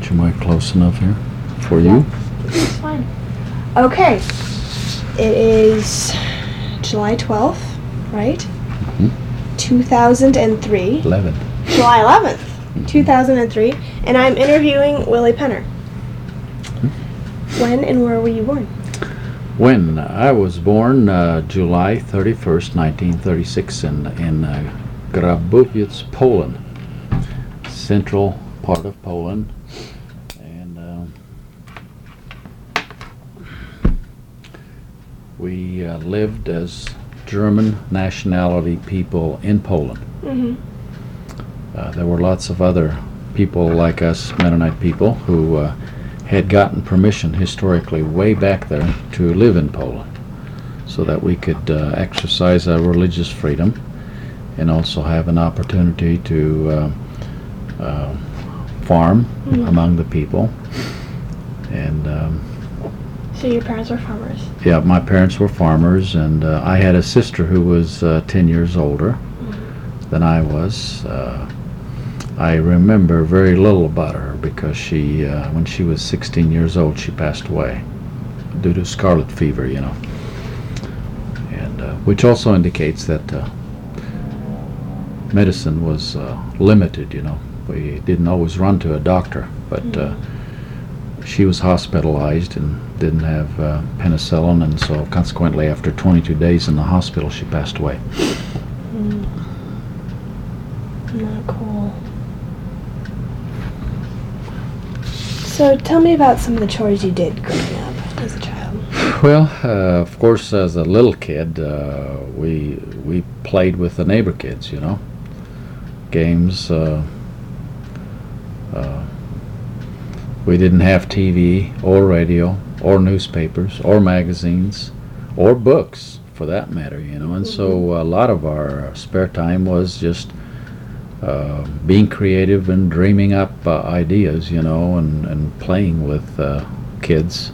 Get your mic close enough here for you. It's fine. Okay. It is July 12th, right? Mm-hmm. 2003. 11. July 11th, Mm-hmm. 2003. And I'm interviewing Willie Penner. Mm-hmm. When and where were you born? When I was born, July 31st, 1936, in Grabowiec, Poland, central part of Poland, and we lived as German nationality people in Poland. Mm-hmm. There were lots of other people like us, Mennonite people, who had gotten permission historically way back there to live in Poland so that we could exercise our religious freedom and also have an opportunity to farm among the people. And So your parents were farmers? yeah, my parents were farmers, and I had a sister who was 10 years older than I was. I remember very little about her because she, when she was 16 years old, she passed away due to scarlet fever, you know. And which also indicates that medicine was limited, you know. We didn't always run to a doctor, but she was hospitalized and didn't have penicillin, and so consequently after 22 days in the hospital she passed away. Not cool. So tell me about some of the chores you did growing up as a child. Well, of course, as a little kid, we played with the neighbor kids, you know. Games. We didn't have TV or radio or newspapers or magazines or books, for that matter, you know. And so a lot of our spare time was just being creative and dreaming up ideas, you know, and playing with kids.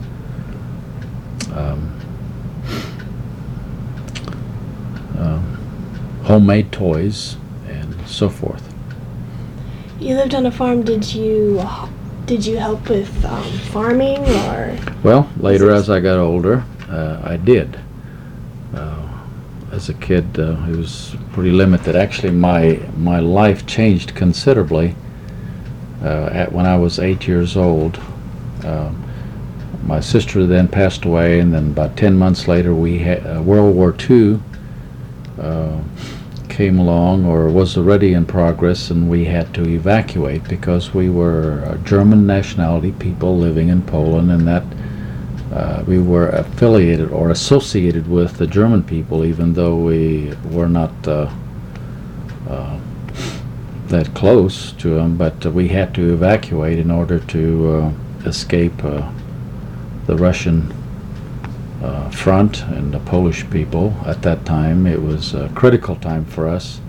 Homemade toys and so forth. You lived on a farm. Did you help with farming or? Well, later as I got older, I did. As a kid, it was pretty limited. Actually, my life changed considerably when I was 8 years old. My sister then passed away, and then about 10 months later, we had World War II came along, or was already in progress, and we had to evacuate because we were German nationality people living in Poland, and that we were affiliated or associated with the German people, even though we were not that close to them. But we had to evacuate in order to escape the Russian front and the Polish people. At that time, it was a critical time for us.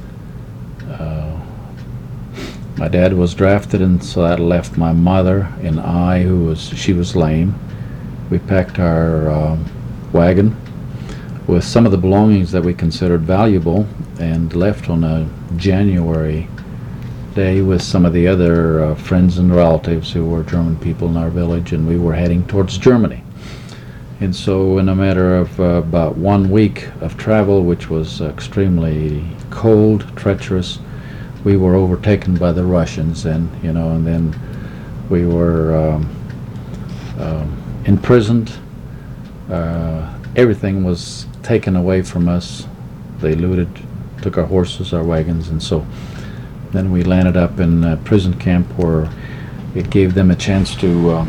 My dad was drafted, and so that left my mother and I, she was lame. We packed our wagon with some of the belongings that we considered valuable and left on a January day with some of the other friends and relatives who were German people in our village, and we were heading towards Germany. And so in a matter of about 1 week of travel, which was extremely cold, treacherous, we were overtaken by the Russians, and then we were imprisoned. Everything was taken away from us. They looted, took our horses, our wagons, and so then we landed up in a prison camp where it gave them a chance to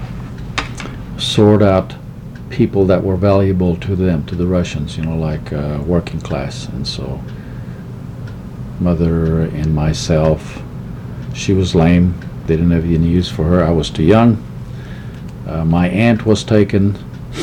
sort out people that were valuable to them, to the Russians, like working class. And so mother and myself, she was lame, they didn't have any use for her. I was too young. My aunt was taken.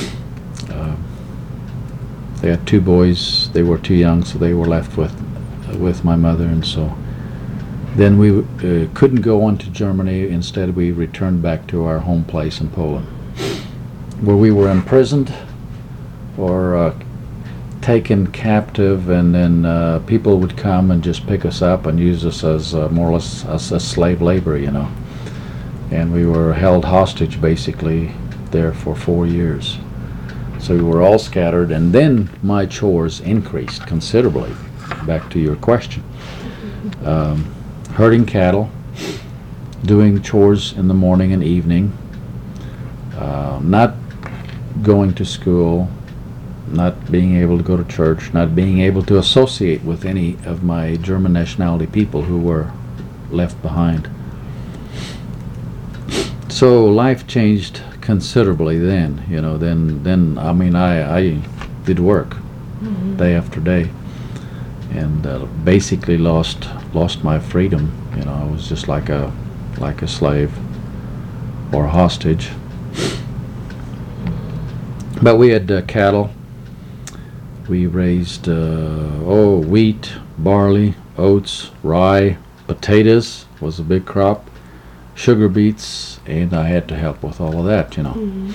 They had 2 boys. They were too young, so they were left with my mother. And so then we couldn't go on to Germany. Instead, we returned back to our home place in Poland, where we were imprisoned or taken captive, and then people would come and just pick us up and use us as more or less as slave labor, and we were held hostage basically there for 4 years. So we were all scattered, and then my chores increased considerably. Back to your question. Herding cattle, doing chores in the morning and evening, not going to school, not being able to go to church, not being able to associate with any of my German nationality people who were left behind. So life changed considerably then, you know. Then I mean, I did work day after day, and basically lost my freedom. You know, I was just like a slave or a hostage. But we had cattle. We raised wheat, barley, oats, rye, potatoes was a big crop, sugar beets, and I had to help with all of that, you know.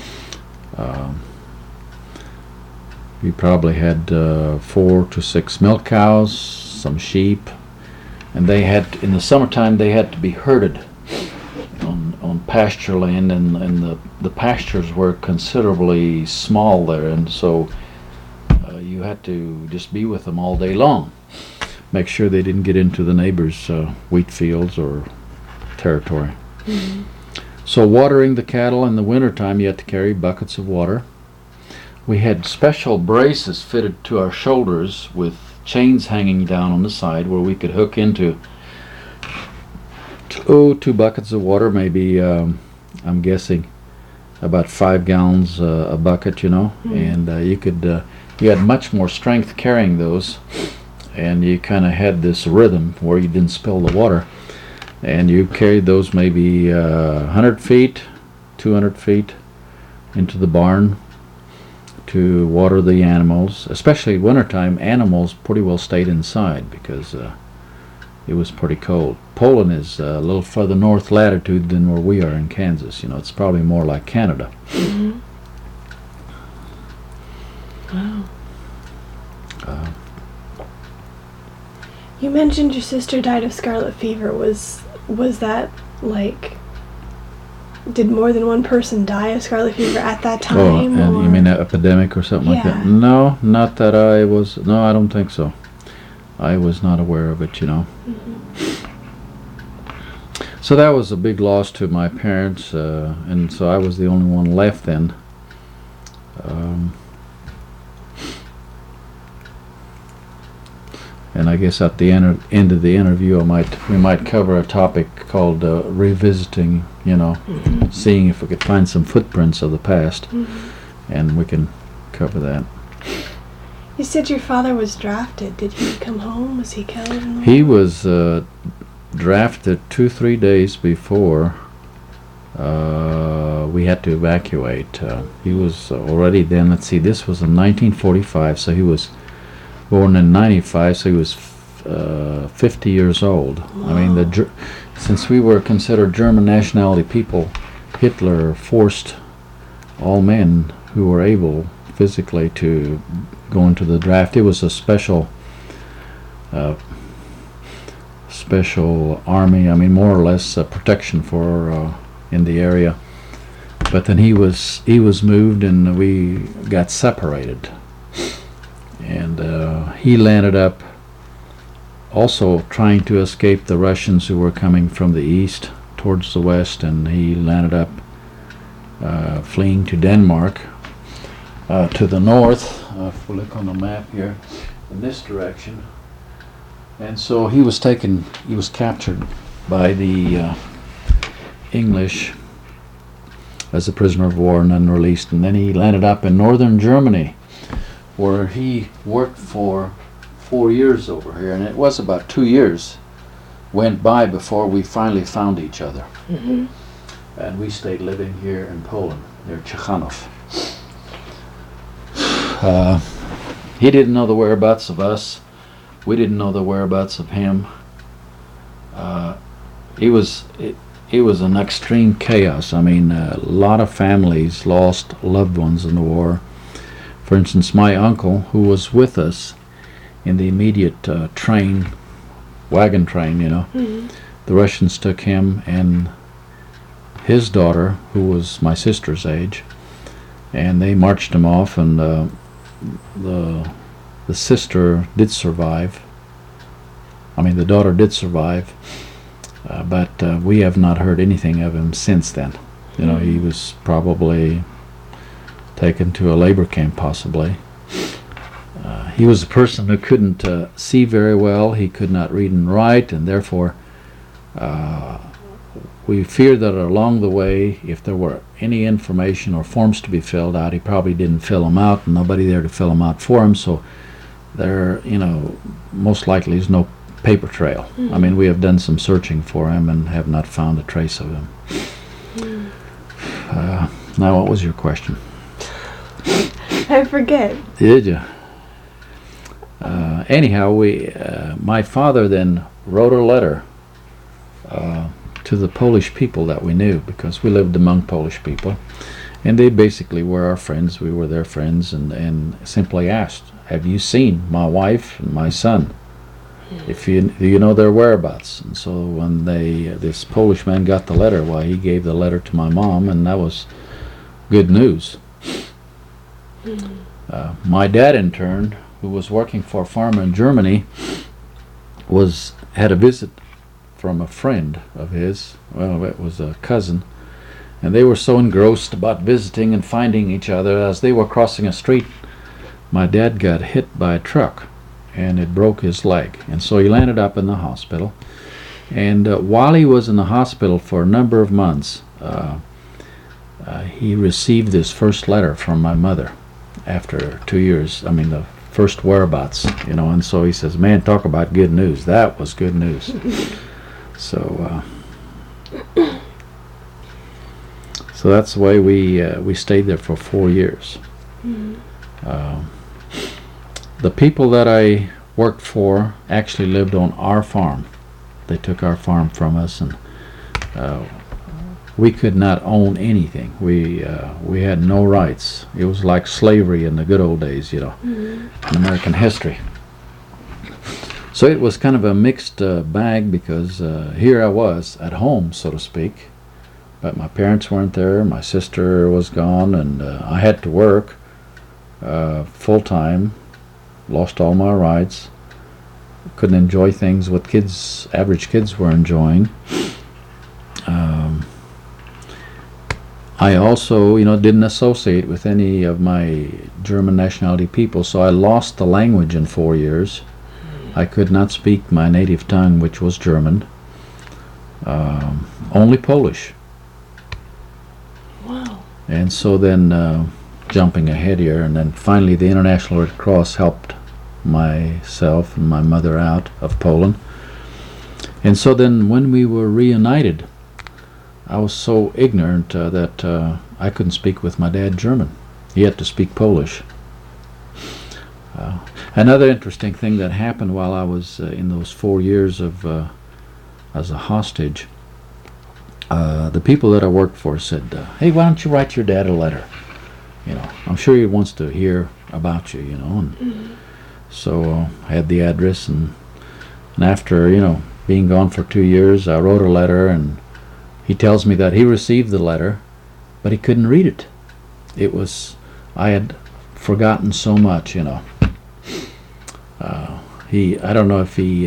We probably had 4 to 6 milk cows, some sheep, and they had, in the summertime, they had to be herded on pasture land, and the pastures were considerably small there, and so you had to just be with them all day long, make sure they didn't get into the neighbors' wheat fields or territory. So watering the cattle in the wintertime, you had to carry buckets of water. We had special braces fitted to our shoulders with chains hanging down on the side where we could hook into 2 buckets of water, maybe I'm guessing about 5 gallons a bucket, you know. And you had much more strength carrying those, and you kind of had this rhythm where you didn't spill the water, and you carried those maybe 100 feet, 200 feet into the barn to water the animals. Especially wintertime, animals pretty well stayed inside because it was pretty cold. Poland is a little further north latitude than where we are in Kansas. You know, it's probably more like Canada. Wow. You mentioned your sister died of scarlet fever. Was that like, did more than one person die of scarlet fever at that time? Oh, and you mean an epidemic or something like that? No, not that I was. No, I don't think so. I was not aware of it, you know. So that was a big loss to my parents, and so I was the only one left then. And I guess at the end of the interview, we might cover a topic called revisiting, you know, seeing if we could find some footprints of the past, and we can cover that. You said your father was drafted. Did he come home? Was he killed in the war? He was drafted 2-3 days before we had to evacuate. He was already then, let's see, this was in 1945, so he was born in 95, so he was 50 years old. Wow. I mean, since we were considered German nationality people, Hitler forced all men who were able physically to go into the draft. It was a special army, I mean, more or less protection for in the area. But then he was moved, and we got separated. And he landed up also trying to escape the Russians who were coming from the east towards the west, and he landed up fleeing to Denmark to the north. If we look on the map here, in this direction. And so he was captured by the English as a prisoner of war and then released, and then he landed up in northern Germany, where he worked for 4 years over here, and it was about 2 years went by before we finally found each other. And we stayed living here in Poland, near Ciechanów. He didn't know the whereabouts of us. We didn't know the whereabouts of him. It was an extreme chaos. I mean, a lot of families lost loved ones in the war. For instance, my uncle, who was with us in the immediate wagon train, you know, the Russians took him and his daughter, who was my sister's age, and they marched him off, and the sister did survive. I mean, the daughter did survive, but we have not heard anything of him since then. You know, he was probably taken to a labor camp, possibly. He was a person who couldn't see very well. He could not read and write, and therefore we fear that along the way, if there were any information or forms to be filled out, he probably didn't fill them out, and nobody there to fill them out for him. So there, you know, most likely is no paper trail. I mean, we have done some searching for him and have not found a trace of him. Now, what was your question? I forget. Did you? Anyhow, my father then wrote a letter to the Polish people that we knew, because we lived among Polish people, and they basically were our friends. We were their friends, and simply asked, "Have you seen my wife and my son? Do you know their whereabouts?" And so when this Polish man got the letter, well, he gave the letter to my mom, and that was good news. My dad, in turn, who was working for a farmer in Germany, had a visit from a friend of his. Well, it was a cousin, and they were so engrossed about visiting and finding each other. As they were crossing a street, my dad got hit by a truck, and it broke his leg, and so he landed up in the hospital. And while he was in the hospital for a number of months, he received his first letter from my mother after 2 years. I mean, the first whereabouts, you know. And so he says, "Man, talk about good news. That was good news." So that's the way we stayed there for 4 years. The people that I worked for actually lived on our farm. They took our farm from us, and we could not own anything. We had no rights. It was like slavery in the good old days, you know, in American history. So it was kind of a mixed bag, because here I was at home, so to speak, but my parents weren't there. My sister was gone, and I had to work full time. Lost all my rights. Couldn't enjoy things what average kids were enjoying. I also, you know, didn't associate with any of my German nationality people, so I lost the language in 4 years. I could not speak my native tongue, which was German. Only Polish. Wow. And so then, jumping ahead here, and then finally the International Red Cross helped myself and my mother out of Poland. And so then when we were reunited, I was so ignorant that I couldn't speak with my dad German. He had to speak Polish. Another interesting thing that happened while I was in those 4 years of as a hostage, the people that I worked for said, "Hey, why don't you write your dad a letter? You know, I'm sure he wants to hear about you, you know." And so I had the address, and after, you know, being gone for 2 years, I wrote a letter, and he tells me that he received the letter, but he couldn't read it. I had forgotten so much, you know. I don't know if he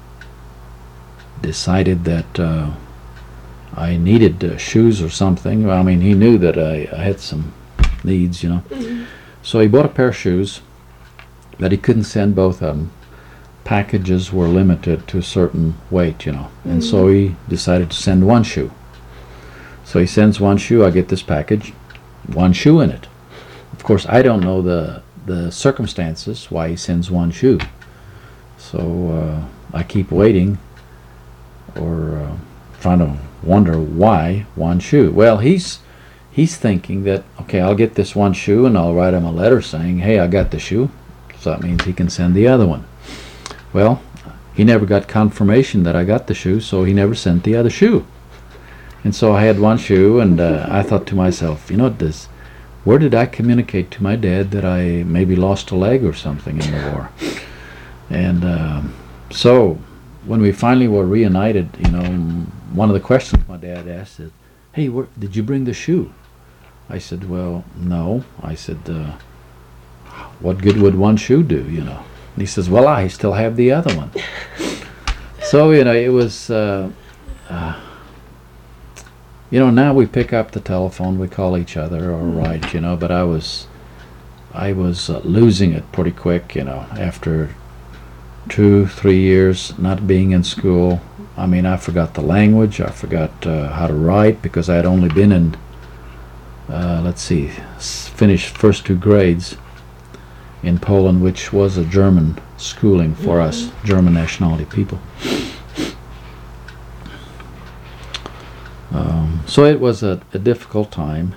decided that I needed shoes or something. I mean, he knew that I had some needs, you know. So he bought a pair of shoes, but he couldn't send both of them. Packages were limited to a certain weight, you know, and so he decided to send one shoe. So he sends one shoe. I get this package, one shoe in it. Of course, I don't know the circumstances why he sends one shoe. So I keep waiting, or trying to wonder why one shoe. Well, he's thinking that, okay, I'll get this one shoe and I'll write him a letter saying, "Hey, I got the shoe," so that means he can send the other one. Well, he never got confirmation that I got the shoe, so he never sent the other shoe. And so I had one shoe, and I thought to myself, you know, where did I communicate to my dad that I maybe lost a leg or something in the war? And so when we finally were reunited, you know, one of the questions my dad asked is, "Hey, did you bring the shoe?" I said, "Well, no." I said, "What good would one shoe do, you know?" And he says, "Well, I still have the other one." So, you know, it was, you know, now we pick up the telephone, we call each other or write, you know, but I was losing it pretty quick, you know, after 2-3 years not being in school. I mean, I forgot the language, I forgot how to write, because I had only been in, let's see, finished first 2 grades in Poland, which was a German schooling for us, German nationality people. So it was a difficult time,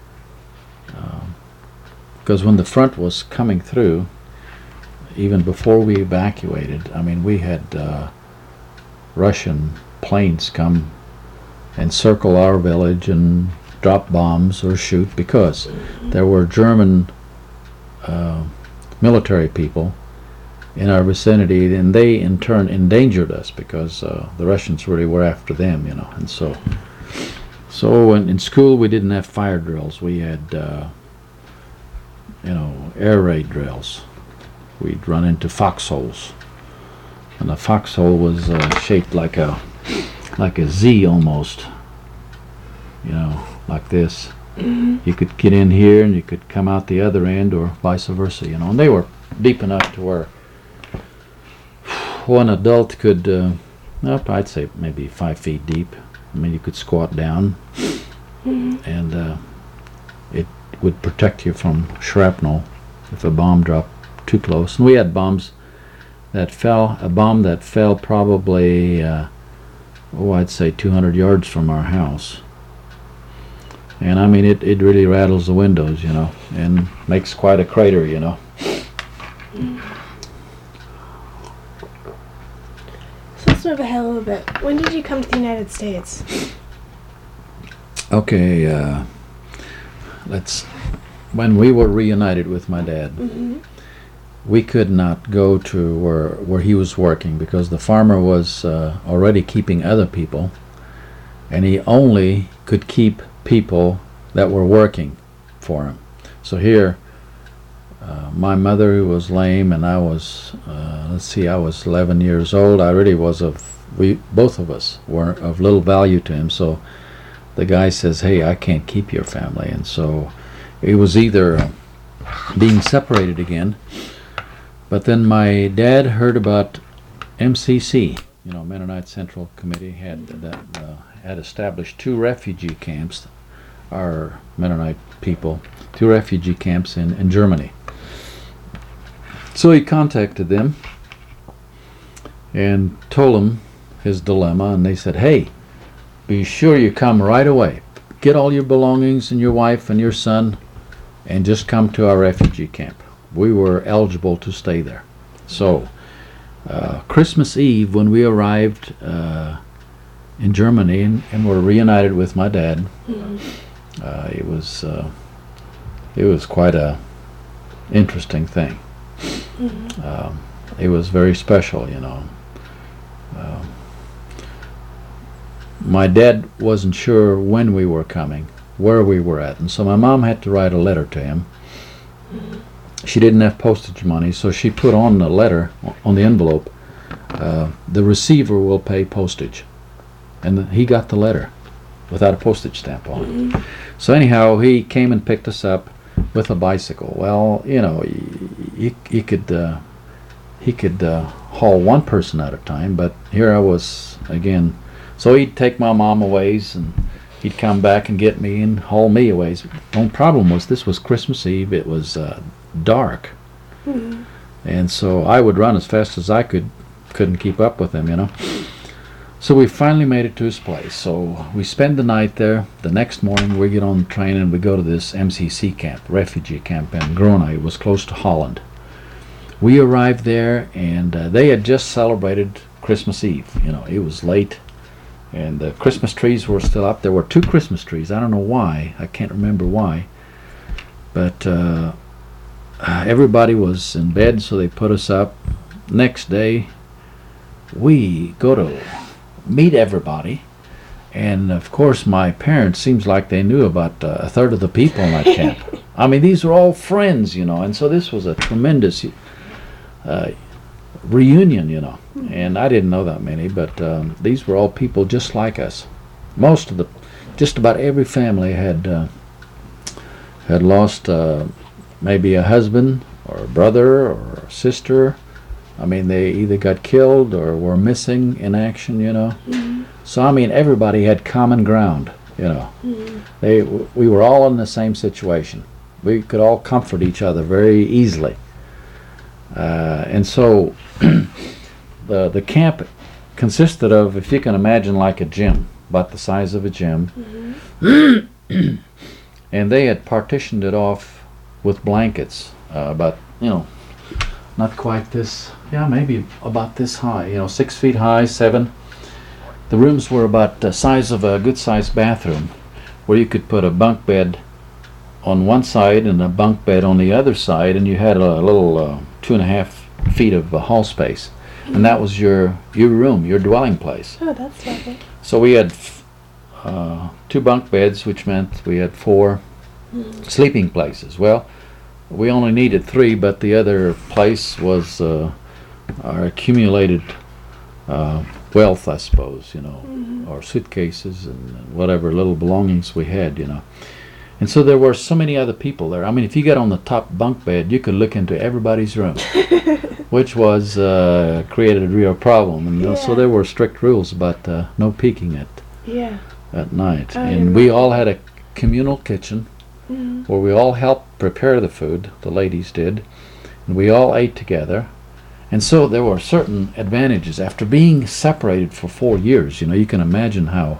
because when the front was coming through, even before we evacuated, I mean, we had Russian planes come and circle our village and drop bombs or shoot, because there were German military people in our vicinity, and they in turn endangered us, because the Russians really were after them, you know. And so in school we didn't have fire drills. We had you know, air raid drills. We'd run into foxholes, and the foxhole was shaped like a Z almost, you know, like this. You could get in here and you could come out the other end, or vice versa, you know. And they were deep enough to where one adult could, I'd say maybe 5 feet deep. I mean, you could squat down, and it would protect you from shrapnel if a bomb dropped too close. And we had bombs that fell, a bomb that fell probably, I'd say 200 yards from our house. And I mean, it really rattles the windows, you know, and makes quite a crater, you know. So let's move ahead a little bit. When did you come to the United States? Okay, when we were reunited with my dad, we could not go to where he was working, because the farmer was already keeping other people, and he only could keep people that were working for him. So here, my mother, who was lame, and I was, I was 11 years old. I really was both of us were of little value to him. So the guy says, "Hey, I can't keep your family." And so it was either being separated again. But then my dad heard about MCC, you know, Mennonite Central Committee had established 2 refugee camps, our Mennonite people, 2 refugee camps in Germany. So he contacted them and told them his dilemma, and they said, "Hey, be sure you come right away. Get all your belongings and your wife and your son, and just come to our refugee camp." We were eligible to stay there. So Christmas Eve, when we arrived in Germany and were reunited with my dad, it was quite a interesting thing. It was very special, you know. My dad wasn't sure when we were coming, where we were at, and so my mom had to write a letter to him. She didn't have postage money, so she put on the letter, on the envelope, "The receiver will pay postage." And he got the letter without a postage stamp on it. So anyhow, he came and picked us up with a bicycle. Well, you know, he could haul one person at a time, but here I was again. So he'd take my mom a ways, and he'd come back and get me and haul me a ways. The only problem was this was Christmas Eve. It was dark, and so I would run as fast as I couldn't keep up with him, you know. So we finally made it to his place. So we spend the night there. The next morning we get on the train and we go to this MCC camp, refugee camp in Grona. It was close to Holland. We arrived there, and they had just celebrated Christmas Eve. You know, it was late, and the Christmas trees were still up. There were 2 Christmas trees. I don't know why. I can't remember why. But everybody was in bed, so they put us up. Next day, we go to meet everybody, And of course, my parents seems like they knew about a third of the people in that camp. I mean, these were all friends, you know, and so this was a tremendous reunion, you know. And I didn't know that many, but these were all people just like us. Just about every family had lost maybe a husband or a brother or a sister. I mean, they either got killed or were missing in action, you know. So I mean, everybody had common ground, you know. We were all in the same situation. We could all comfort each other very easily. And so the camp consisted of, if you can imagine, like a gym, about the size of a gym. And they had partitioned it off with blankets, about, you know, not quite this, yeah, maybe about this high, you know, 6 feet high, 7. The rooms were about the size of a good-sized bathroom, where you could put a bunk bed on one side and a bunk bed on the other side, and you had a little 2.5 feet of hall space, and that was your room, your dwelling place. Oh, that's lovely. So we had 2 bunk beds, which meant we had 4 sleeping places. Well, we only needed 3, but the other place was our accumulated wealth, I suppose, you know, our suitcases and whatever little belongings we had, you know. And so there were so many other people there. I mean, if you got on the top bunk bed, you could look into everybody's room, which was created a real problem. And so there were strict rules about no peeking at night. And we all had a communal kitchen where we all helped prepare the food, the ladies did, and we all ate together. And so there were certain advantages. After being separated for 4 years, you know, you can imagine how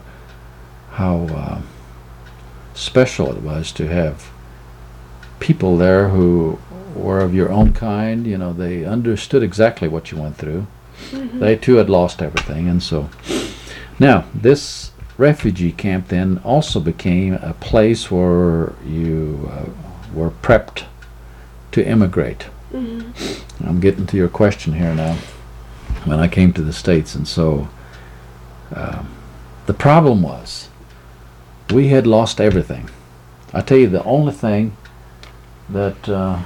special it was to have people there who were of your own kind. You know, they understood exactly what you went through. They too had lost everything. And so now this refugee camp then also became a place where you were prepped to immigrate. I'm getting to your question here now. When I came to the States, and so the problem was we had lost everything. I tell you, the only thing that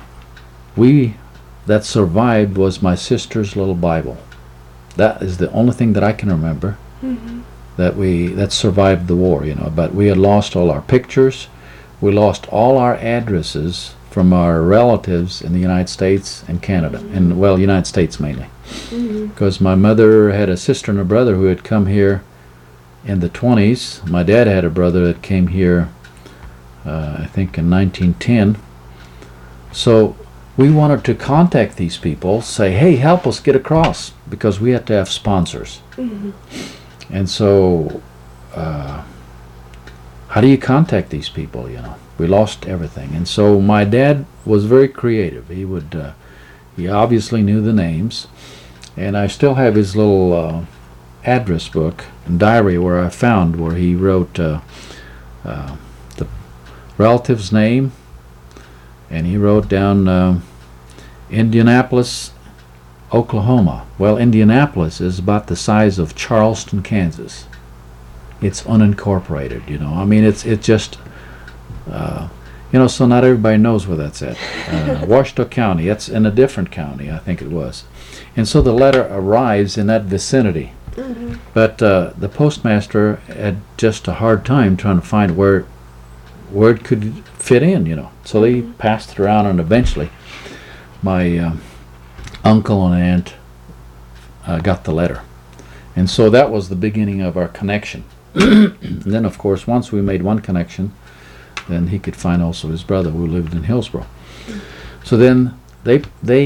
that survived was my sister's little Bible. That is the only thing that I can remember that survived the war, you know. But we had lost all our pictures. We lost all our addresses from our relatives in the United States and Canada, and well, United States mainly, because my mother had a sister and a brother who had come here in the 20s. My dad had a brother that came here, I think in 1910. So we wanted to contact these people, say, hey, help us get across, because we had to have sponsors. And so how do you contact these people, you know? We lost everything. And so my dad was very creative. He obviously knew the names, and I still have his little address book and diary where I found where he wrote the relative's name, and he wrote down Indianapolis, Oklahoma. Well, Indianapolis is about the size of Charleston, Kansas. It's unincorporated, you know. I mean, it's just you know, so not everybody knows where that's at. Washita County, that's in a different county, I think it was. And so the letter arrives in that vicinity. But the postmaster had just a hard time trying to find where it could fit in, you know. So they passed it around, and eventually my uncle and aunt got the letter. And so that was the beginning of our connection. And then, of course, once we made one connection, then he could find also his brother who lived in Hillsboro. So then they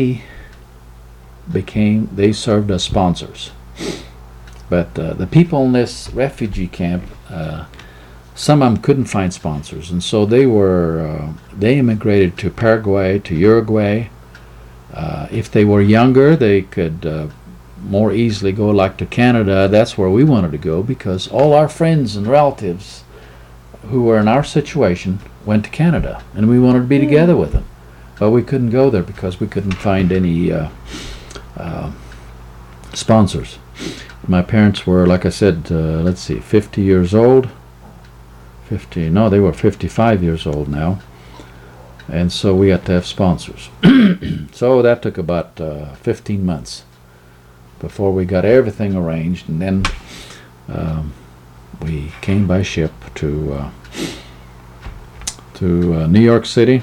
served as sponsors. But the people in this refugee camp, some of them couldn't find sponsors, and so they immigrated to Paraguay, to Uruguay. If they were younger, they could more easily go like to Canada. That's where we wanted to go, because all our friends and relatives who were in our situation went to Canada, and we wanted to be together with them. But we couldn't go there because we couldn't find any sponsors. My parents were, like I said, let's see, 50 years old. 50, no, they were 55 years old now. And so we had to have sponsors. So that took about 15 months before we got everything arranged, and then we came by ship to New York City.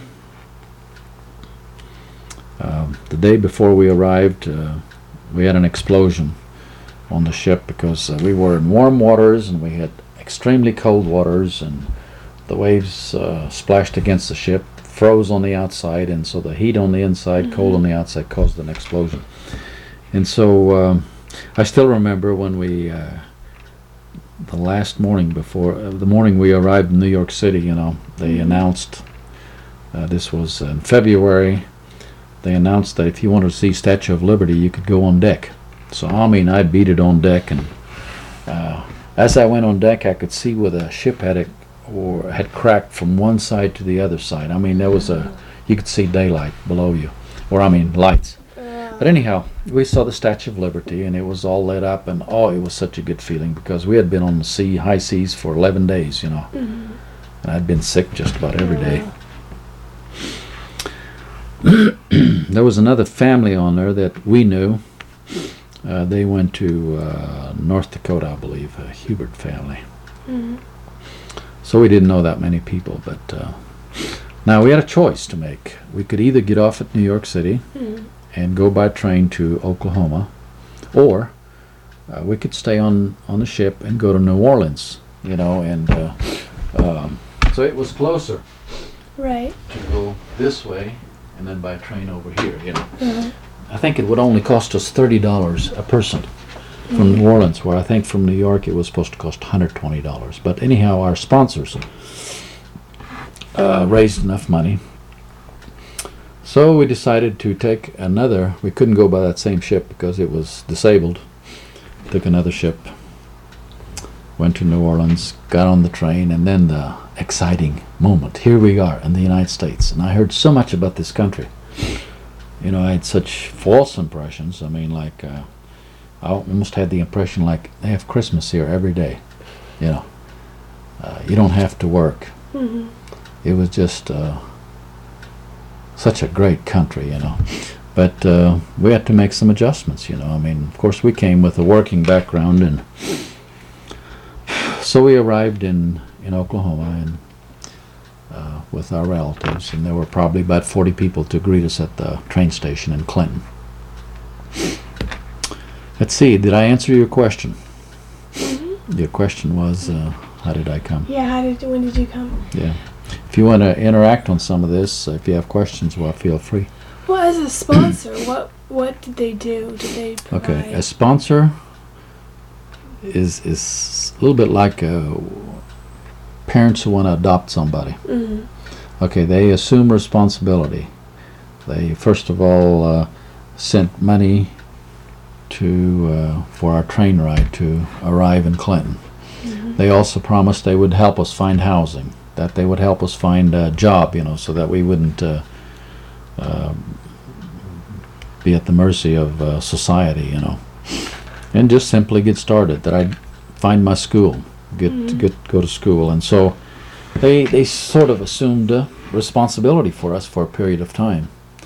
The day before we arrived, we had an explosion on the ship because we were in warm waters and we had extremely cold waters, and the waves splashed against the ship, froze on the outside, and so the heat on the inside, cold on the outside, caused an explosion. And so I still remember when we the last morning before the morning we arrived in New York City, you know, they announced, this was in February, they announced that if you wanted to see Statue of Liberty, you could go on deck. So I mean, I beat it on deck, and as I went on deck, I could see where the ship had cracked from one side to the other side. I mean, there was you could see daylight below you, or I mean, lights. But anyhow, we saw the Statue of Liberty, and it was all lit up, and oh, it was such a good feeling because we had been on the sea, high seas, for 11 days, you know, and I'd been sick just about every day. There was another family on there that we knew. They went to North Dakota, I believe, a Hubert family. So we didn't know that many people, but now we had a choice to make. We could either get off at New York City and go by train to Oklahoma, or we could stay on the ship and go to New Orleans, you know, and so it was closer, right, to go this way and then by train over here, you know. I think it would only cost us $30 a person from New Orleans, where I think from New York it was supposed to cost $120. But anyhow, our sponsors raised enough money. So we decided to take another, we couldn't go by that same ship because it was disabled. Took another ship, went to New Orleans, got on the train, and then the exciting moment. Here we are in the United States, and I heard so much about this country. You know, I had such false impressions. I mean, like, I almost had the impression like they have Christmas here every day. You know, you don't have to work. It was just such a great country, you know. But we had to make some adjustments, you know. I mean, of course, we came with a working background, and so we arrived in Oklahoma and with our relatives, and there were probably about 40 people to greet us at the train station in Clinton. Let's see, did I answer your question? Your question was, how did I come? Yeah, when did you come? Yeah. If you want to interact on some of this, if you have questions, well, feel free. Well, as a sponsor, what did they do? Did they provide? Okay, a sponsor is a little bit like parents who want to adopt somebody. Okay, they assume responsibility. They first of all sent money to for our train ride to arrive in Clinton. They also promised they would help us find housing, that they would help us find a job, you know, so that we wouldn't be at the mercy of society, you know, and just simply get started. That I'd find my school, go to school, and so they sort of assumed responsibility for us for a period of time.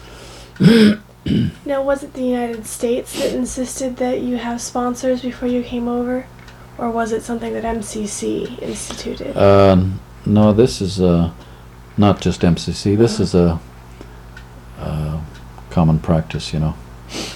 Now, was it the United States that insisted that you have sponsors before you came over, or was it something that MCC instituted? No, this is not just MCC. This is a common practice, you know.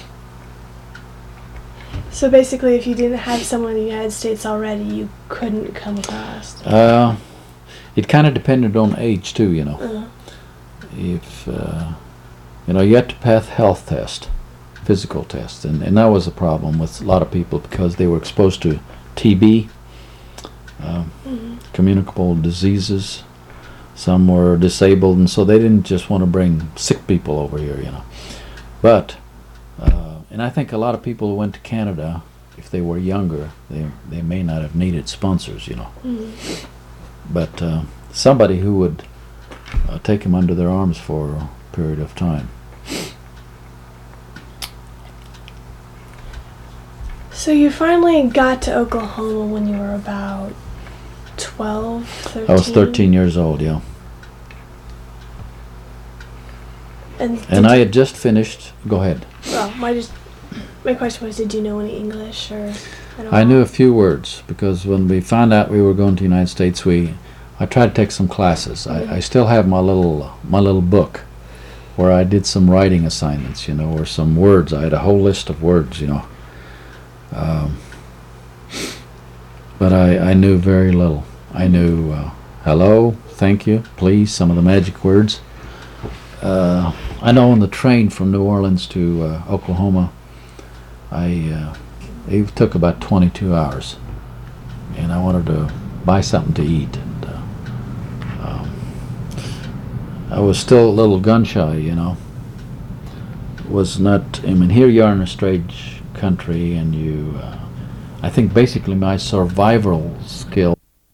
So basically, if you didn't have someone in the United States already, you couldn't come across. It kind of depended on age too, you know. If you know, you had to pass health test, physical test, and that was a problem with a lot of people because they were exposed to TB, communicable diseases. Some were disabled, and so they didn't just want to bring sick people over here, you know. But and I think a lot of people who went to Canada, if they were younger, they may not have needed sponsors, you know. But somebody who would take them under their arms for a period of time. So So you finally got to Oklahoma when you were about 12, 13? I was 13 years old, yeah. And I had just finished. Go ahead. Well, my question was, did you know any English or at all? I knew a few words because when we found out we were going to the United States, I tried to take some classes. I still have my little book where I did some writing assignments, or some words. I had a whole list of words, but I knew very little. I knew hello, thank you, please, some of the magic words. I know on the train from New Orleans to Oklahoma, it took about 22 hours, and I wanted to buy something to eat. And I was still a little gun shy, Was not. I mean, here you are in a strange country, and I think basically my survival skill.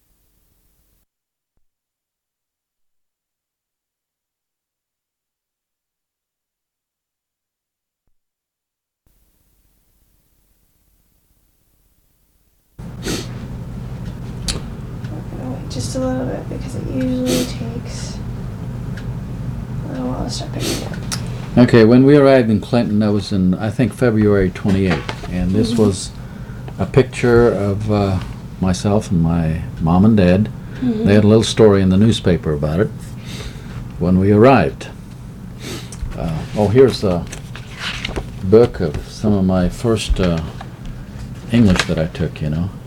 Just a little bit, because it usually takes a little while to start picking up. Okay, when we arrived in Clinton, that was in, I think, February 28th, and this was a picture of myself and my mom and dad. They had a little story in the newspaper about it when we arrived. Here's a book of some of my first English that I took,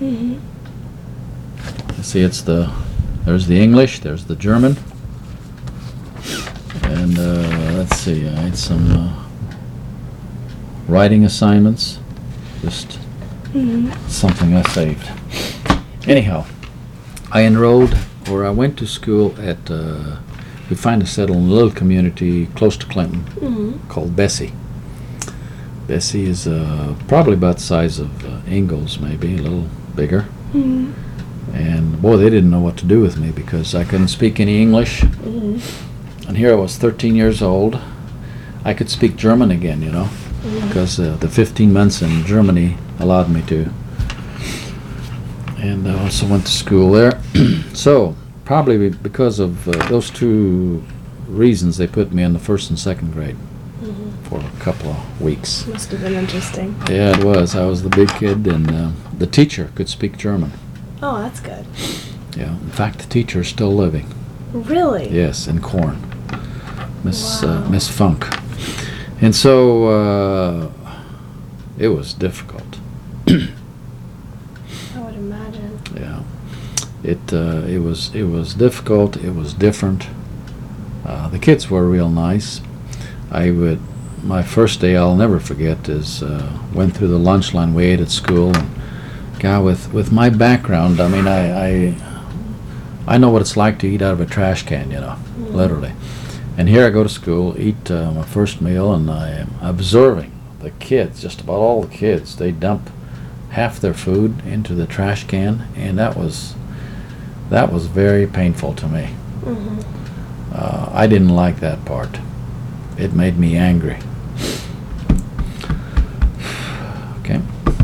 See, there's the English, there's the German, and let's see, I had some writing assignments, just something I saved. Anyhow, I went to school at, we finally settled in a little community close to Clinton called Bessie. Bessie is probably about the size of Ingalls, maybe, a little bigger. And boy, they didn't know what to do with me because I couldn't speak any English. And here I was 13 years old. I could speak German again, because the 15 months in Germany allowed me to. And I also went to school there. So probably because of those two reasons, they put me in the first and second grade for a couple of weeks. Must have been interesting. Yeah, it was. I was the big kid, and the teacher could speak German. Oh, that's good. Yeah, in fact, the teacher is still living. Really? Yes, in Corn, Miss Funk, and so it was difficult. I would imagine. Yeah, it was difficult. It was different. The kids were real nice. My first day I'll never forget is went through the lunch line we ate at school. And God, with my background, I mean, I know what it's like to eat out of a trash can, literally. And here I go to school, eat my first meal, and I am observing the kids, just about all the kids. They dump half their food into the trash can, and that was very painful to me. I didn't like that part. It made me angry. Okay.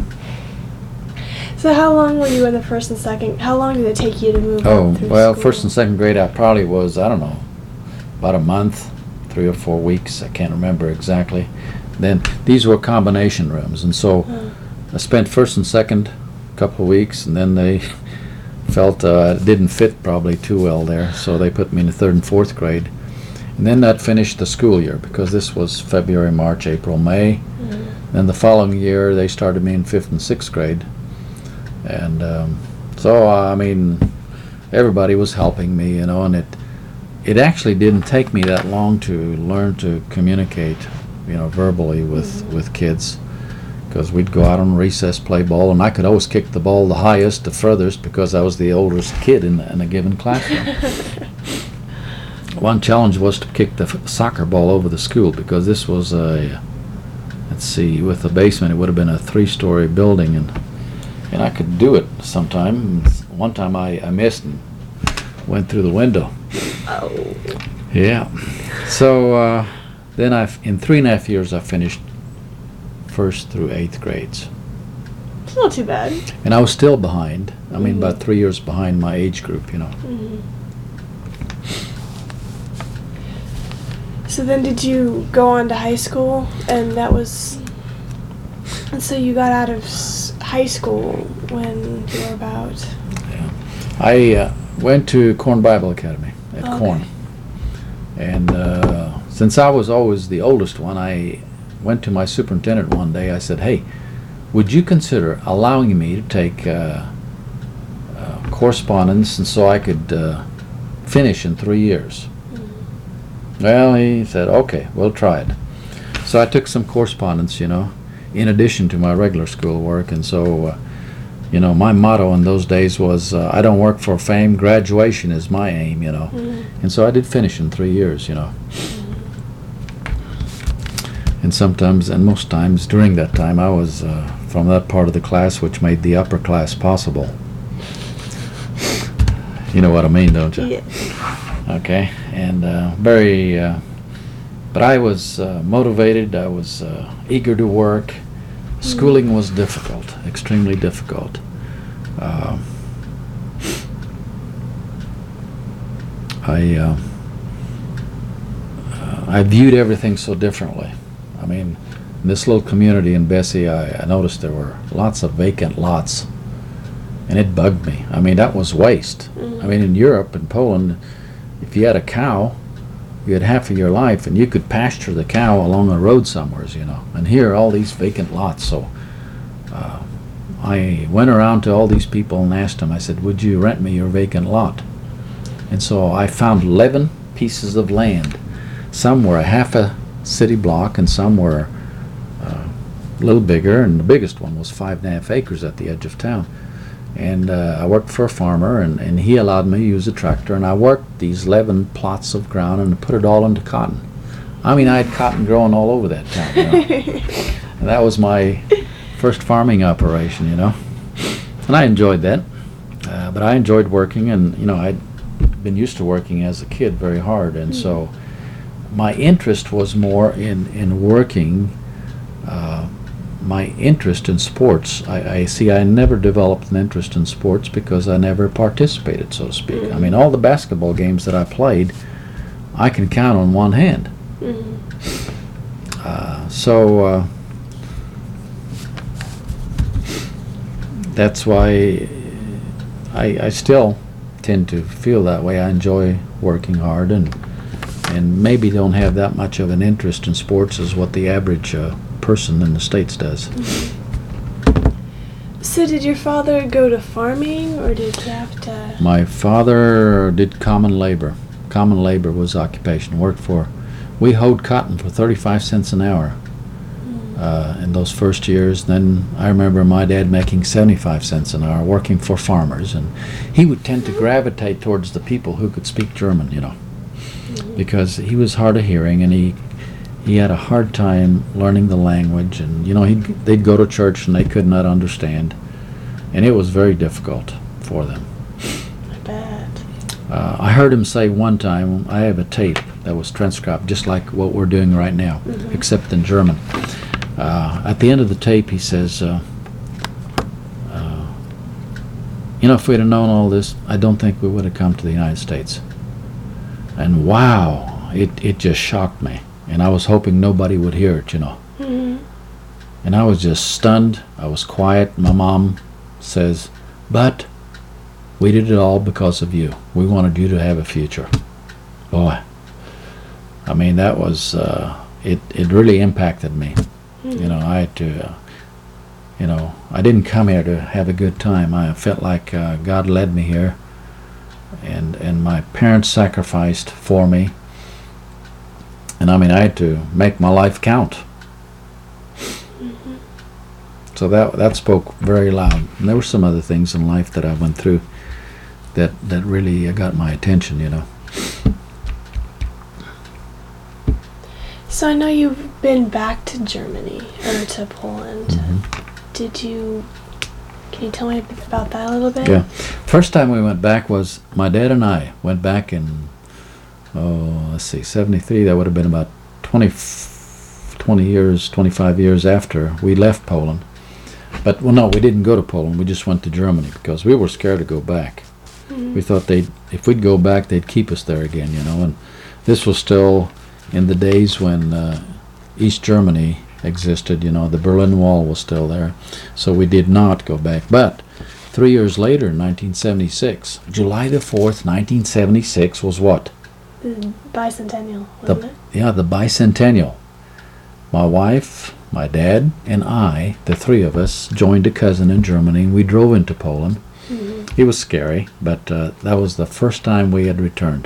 So how long were you in the first and second? How long did it take you to move up through well, school? first and second grade I probably was, I don't know, about a month, 3 or 4 weeks, I can't remember exactly. Then these were combination rooms, and so I spent first and second a couple of weeks, and then they felt it didn't fit probably too well there, so they put me in the third and fourth grade. And then that finished the school year, because this was February, March, April, May. Then the following year they started me in fifth and sixth grade. And so, I mean, everybody was helping me, and it actually didn't take me that long to learn to communicate, verbally with kids, because we'd go out on recess, play ball, and I could always kick the ball the highest, the furthest, because I was the oldest kid in a given classroom. One challenge was to kick the soccer ball over the school, because this was let's see, with the basement, it would have been a 3-story building, and I could do it sometime. One time I missed and went through the window. Oh. Yeah. So then in 3.5 years I finished 1st through 8th grades. Not too bad. And I was still behind. I mean, about 3 years behind my age group, you know. Mm-hmm. So then did you go on to high school? And so you got out of high school when you were about? Yeah. I went to Corn Bible Academy at Corn. And since I was always the oldest one, I went to my superintendent one day. I said, hey, would you consider allowing me to take correspondence and so I could finish in 3 years? Mm-hmm. Well, he said, okay, we'll try it. So I took some correspondence, you know, in addition to my regular school work. And so, you know, my motto in those days was, I don't work for fame, graduation is my aim, you know. Mm-hmm. And so I did finish in 3 years, you know. And sometimes, and most times during that time, I was from that part of the class which made the upper class possible. You know what I mean, don't you? Yeah. Okay, and but I was motivated, I was eager to work. Schooling was difficult, extremely difficult. I viewed everything so differently. I mean, in this little community in Bessie, I noticed there were lots of vacant lots, and it bugged me. I mean, that was waste. Mm-hmm. I mean, in Europe, in Poland, if you had a cow, you had half of your life, and you could pasture the cow along a road somewheres, you know. And here, all these vacant lots. So I went around to all these people and asked them, I said, would you rent me your vacant lot? And so I found 11 pieces of land. Some were a half a city block, and some were a little bigger, and the biggest one was 5.5 acres at the edge of town. And I worked for a farmer, and he allowed me to use a tractor, and I worked these 11 plots of ground and put it all into cotton. I mean, I had cotton growing all over that town, you know. And that was my first farming operation, you know. And I enjoyed that. But I enjoyed working, and, you know, I'd been used to working as a kid very hard, and so my interest was more in working. My interest in sports, I never developed an interest in sports because I never participated, so to speak. Mm-hmm. I mean, all the basketball games that I played, I can count on one hand. Mm-hmm. That's why I still tend to feel that way. I enjoy working hard, and maybe don't have that much of an interest in sports as what the average person in the States does. Mm-hmm. So did your father go to farming, or did you have to? My father did common labor. Common labor was occupation. We hoed cotton for 35 cents an hour in those first years. Then I remember my dad making 75 cents an hour working for farmers, and he would tend to gravitate towards the people who could speak German, you know, because he was hard of hearing, and he had a hard time learning the language, and, you know, they'd go to church and they could not understand, and it was very difficult for them. I bet. I heard him say one time, I have a tape that was transcribed just like what we're doing right now, except in German. At the end of the tape, he says, you know, if we'd have known all this, I don't think we would have come to the United States. And wow, it just shocked me. And I was hoping nobody would hear it, you know. Mm-hmm. And I was just stunned. I was quiet. My mom says, but we did it all because of you. We wanted you to have a future. Boy, I mean, that was, it really impacted me. Mm-hmm. You know, I had to, you know, I didn't come here to have a good time. I felt like God led me here. And my parents sacrificed for me. And I mean, I had to make my life count. Mm-hmm. So that spoke very loud. And there were some other things in life that I went through that really got my attention, you know. So I know you've been back to Germany, or to Poland. Mm-hmm. Can you tell me about that a little bit? Yeah. First time we went back was my dad and I went back in, 73. That would have been about 20 years, 25 years after we left Poland. But, well, no, we didn't go to Poland. We just went to Germany because we were scared to go back. We thought if we'd go back, they'd keep us there again, you know. And this was still in the days when East Germany existed, you know. The Berlin Wall was still there. So we did not go back. But 3 years later, in 1976, July the 4th, 1976 was what? The bicentennial, wasn't it? Yeah, the bicentennial. My wife, my dad, and I, the three of us, joined a cousin in Germany, and we drove into Poland. It was scary, but that was the first time we had returned.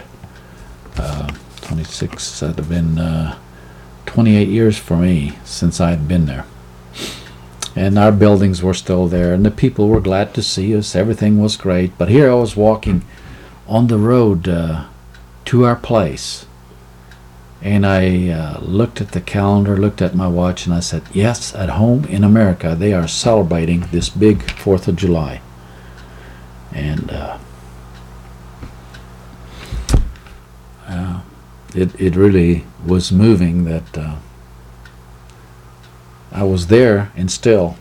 26, that had been 28 years for me since I had been there. And our buildings were still there, and the people were glad to see us. Everything was great. But here I was walking on the road to our place, and I looked at the calendar, looked at my watch, and I said, yes, at home in America, they are celebrating this big 4th of July. And it really was moving that I was there, and still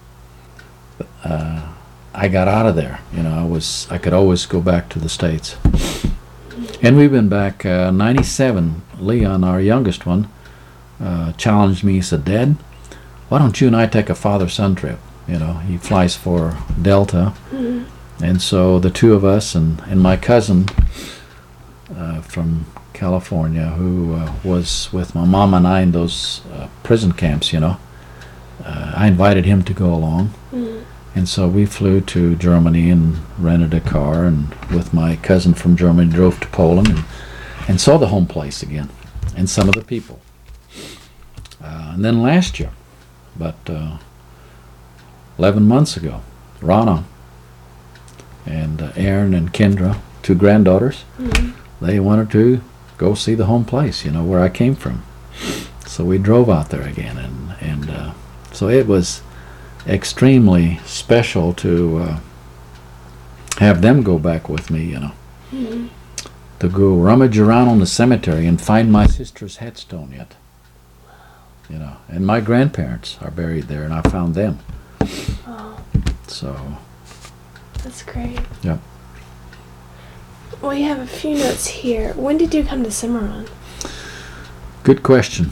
I got out of there. You know, I could always go back to the States. And we've been back 97. Leon, our youngest one, challenged me. He said, Dad, why don't you and I take a father-son trip? You know, he flies for Delta. And so the two of us and my cousin from California, who was with my mom and I in those prison camps, you know, I invited him to go along. And so we flew to Germany and rented a car, and with my cousin from Germany drove to Poland and saw the home place again and some of the people. And then last year, about 11 months ago, Rana and Erin and Kendra, two granddaughters, they wanted to go see the home place, you know, where I came from. So we drove out there again, and so it was extremely special to have them go back with me, you know, to go rummage around on the cemetery and find my sister's headstone yet, you know, and my grandparents are buried there, and I found them. Oh, So that's great. Yep. Well, you have a few notes here. When did you come to Cimarron? Good question.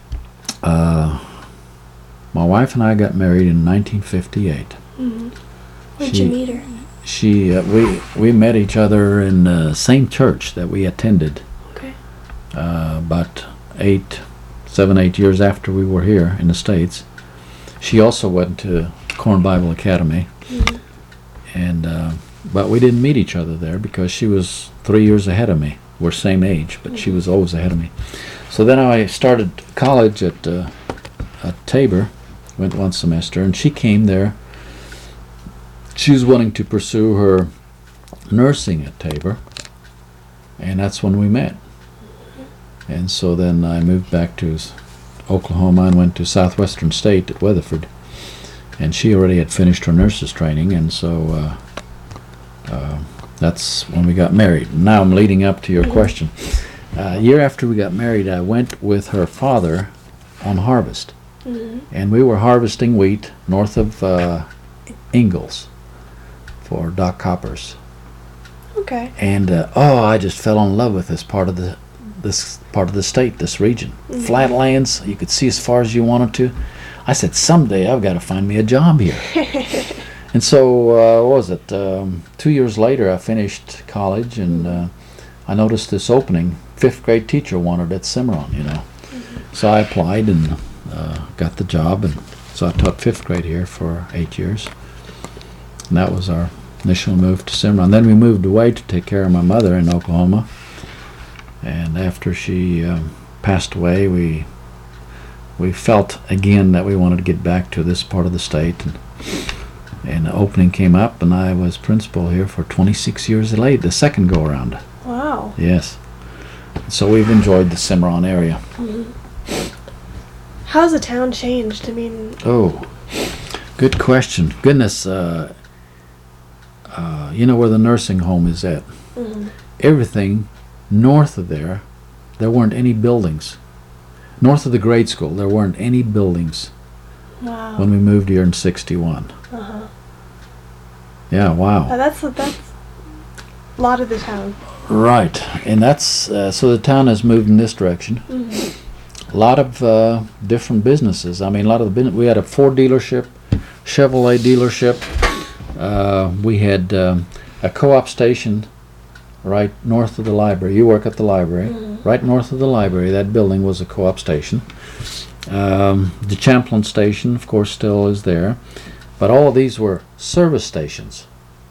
My wife and I got married in 1958. Where'd you meet her? We met each other in the same church that we attended. Okay. About 7, 8 years after we were here in the States. She also went to Corn Bible Academy, and but we didn't meet each other there because she was 3 years ahead of me. We're same age, but she was always ahead of me. So then I started college at Tabor, went one semester, and she came there. She was wanting to pursue her nursing at Tabor, and that's when we met. And so then I moved back to Oklahoma and went to Southwestern State at Weatherford, and she already had finished her nurse's training, and so that's when we got married. Now I'm leading up to your question. A year after we got married, I went with her father on harvest, and we were harvesting wheat north of Ingalls for Doc Coppers. Okay. And I just fell in love with this part of the state, this region. Flatlands, you could see as far as you wanted to. I said, someday I've got to find me a job here. And so, what was it? 2 years later, I finished college, and I noticed this opening. 5th grade teacher wanted at Cimarron, you know. So I applied and got the job, and so I taught 5th grade here for 8 years. And that was our initial move to Cimarron. Then we moved away to take care of my mother in Oklahoma. And after she passed away, we felt again that we wanted to get back to this part of the state. And the opening came up, and I was principal here for 26 years late, the second go-around. Wow. Yes. So we've enjoyed the Cimarron area. How's the town changed? I mean... Oh, good question. Goodness, you know where the nursing home is at? Everything north of there weren't any buildings. North of the grade school, there weren't any buildings. Wow. when we moved here in '61. Uh-huh. Yeah, wow. That's a lot of the town. Right, and that's so the town has moved in this direction. Mm-hmm. A lot of different businesses. I mean, a lot of the we had a Ford dealership, Chevrolet dealership. We had a co-op station right north of the library. You work at the library. Mm-hmm. Right north of the library, that building was a co-op station. The Champlain station, of course, still is there. But all of these were service stations.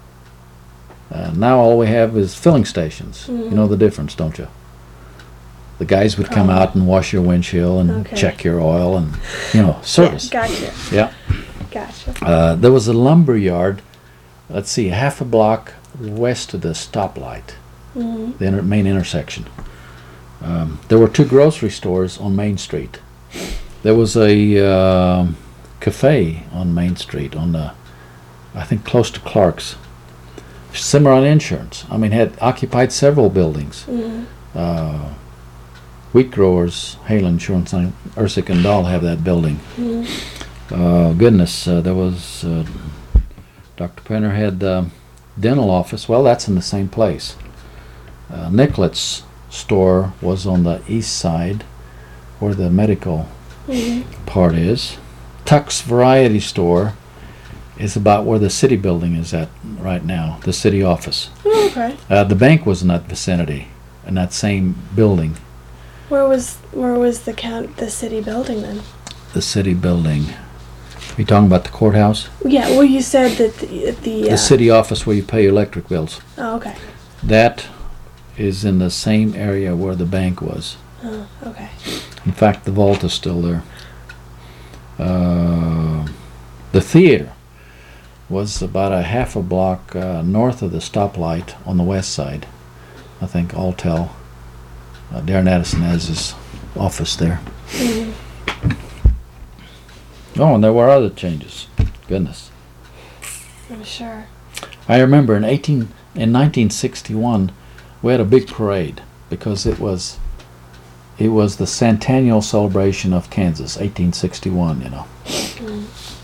Now all we have is filling stations. Mm-hmm. You know the difference, don't you? The guys would come out and wash your windshield and Okay. check your oil and, service. Yeah, gotcha. Yeah. Gotcha. There was a lumber yard, let's see, half a block west of the stoplight, Mm-hmm. the main intersection. There were two grocery stores on Main Street. There was a cafe on Main Street I think close to Clark's. Cimarron Insurance, had occupied several buildings. Mm-hmm. Wheat Growers, Hale Insurance, and Ersick and Dahl have that building. Mm-hmm. Goodness, there was Dr. Penner had dental office. Well, that's in the same place. Nicolet's store was on the east side, where the medical Mm-hmm. part is. Tuck's Variety Store is about where the city building is at right now, the city office. Oh, okay. The bank was in that vicinity, in that same building. Where was the city building then? The city building. Are you talking about the courthouse? Yeah. Well, you said that the city office where you pay your electric bills. Oh, okay. That is in the same area where the bank was. Oh, okay. In fact, the vault is still there. The theater was about a half a block north of the stoplight on the west side. I think Alltel. Darren Addison has his office there. Mm-hmm. Oh, and there were other changes. Goodness. I'm sure. I remember in 1961 we had a big parade because it was the centennial celebration of Kansas, 1861, Mm.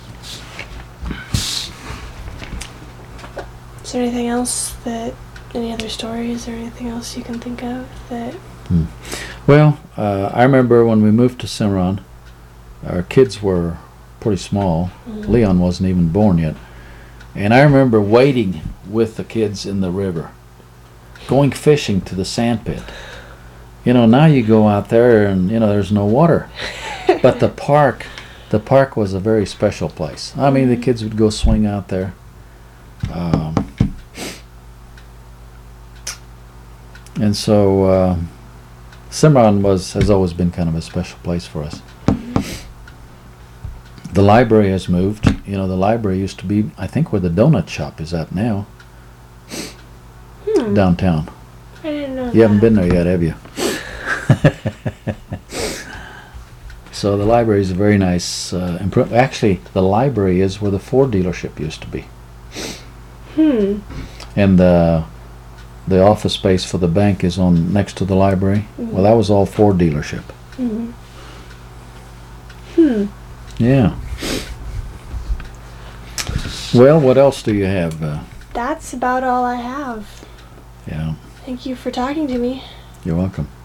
Is there anything else any other stories or anything else you can think of that? Well, I remember when we moved to Cimarron, our kids were pretty small. Mm. Leon wasn't even born yet. And I remember wading with the kids in the river, going fishing to the sand pit. Now you go out there and, there's no water. But the park was a very special place. The kids would go swing out there. And so Cimarron has always been kind of a special place for us. The library has moved. The library used to be, I think, where the donut shop is at now, downtown. I didn't know. You haven't been there yet, have you? So the library is a very nice improvement. Actually, the library is where the Ford dealership used to be. And the office space for the bank is on next to the library. Mm-hmm. Well, that was all Ford dealership. Yeah. Well, what else do you have? That's about all I have. Yeah, Thank you for talking to me. you're welcome.